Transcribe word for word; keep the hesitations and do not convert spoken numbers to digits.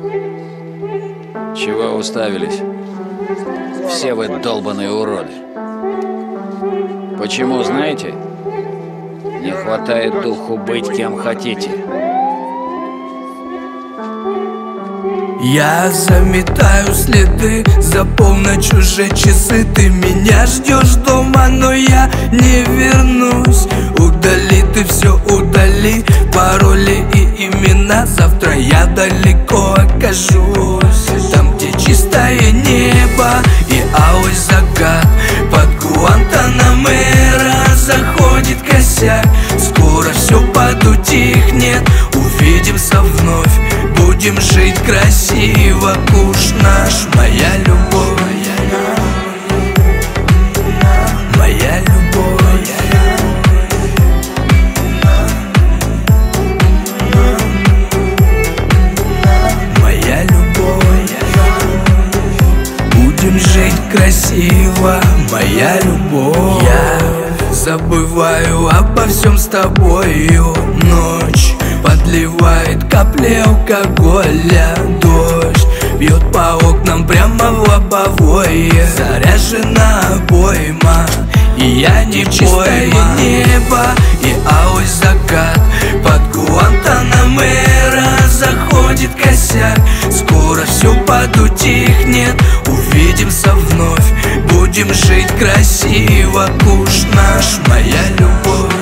Чего уставились? Все вы долбаные уроды. Почему, знаете? Не хватает духу быть кем хотите. Я заметаю следы, за полночь уже часы. Ты меня ждешь дома, но я не вернусь. Удали ты все, удали пароли и имена. Завтра я далеко окажусь, там, где чистое небо и алый закат. Под Гуантанамера заходит косяк. Скоро все подутихнет, увидимся вновь. Будем жить красиво, куш наш. Моя любовь, моя любовь, моя любовь. Будем жить красиво, моя любовь. Я забываю обо всем с тобою. Ночь подливает капли алкоголя. Дождь бьет по окнам прямо в лобовое. Заряжена обойма, и я не чистое небо и алый закат. Под Гуантанамера заходит косяк. Скоро все подутихнет, увидимся вновь. Будем жить красиво, куш наш. Моя любовь,